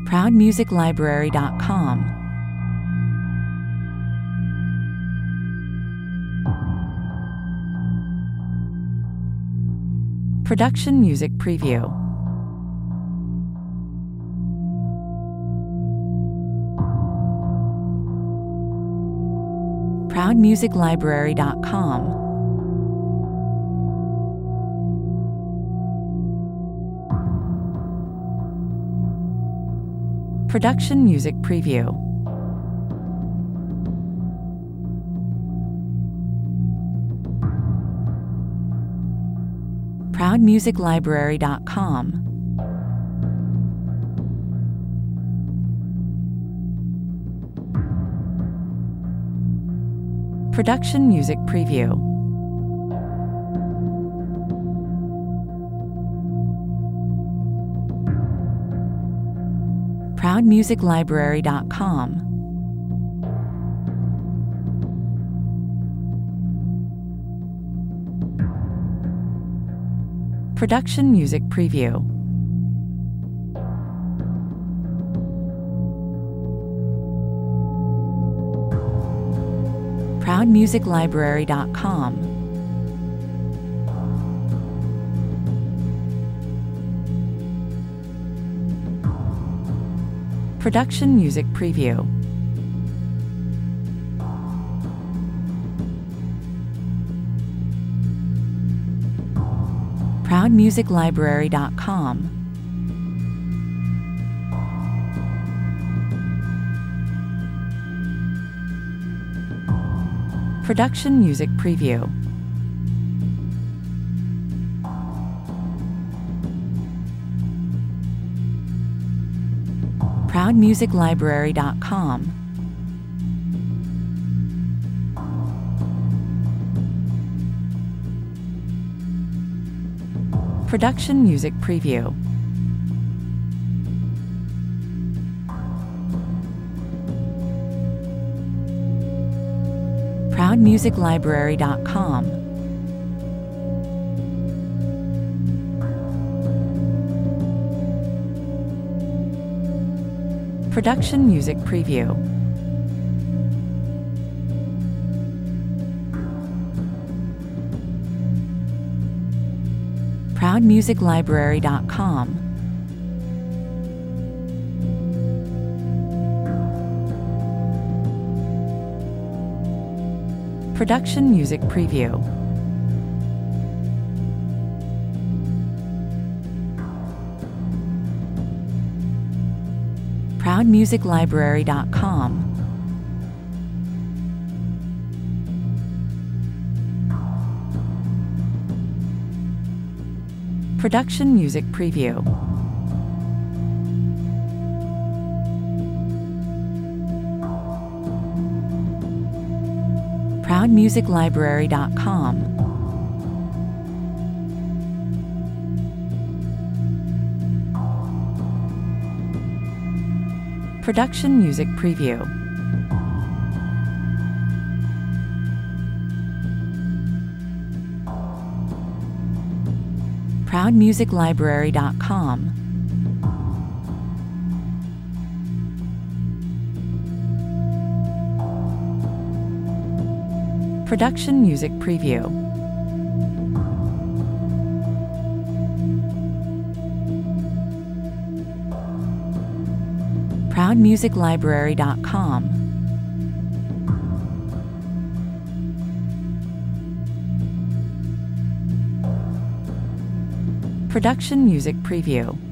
ProudMusicLibrary.com. Production Music Preview. ProudMusicLibrary.com. Production Music Preview. ProudMusicLibrary.com. Production Music Preview. ProudMusicLibrary.com. Production Music Preview. ProudMusicLibrary.com. Production Music Preview. ProudMusicLibrary.com. Production Music Preview. ProudMusicLibrary.com. Production Music Preview. ProudMusicLibrary.com. Production Music Preview. ProudMusicLibrary.com. Production Music Preview. ProudMusicLibrary.com. Production Music Preview. ProudMusicLibrary.com. Production Music Preview. ProudMusicLibrary.com. Production Music Preview. ProudMusicLibrary.com. Production Music Preview.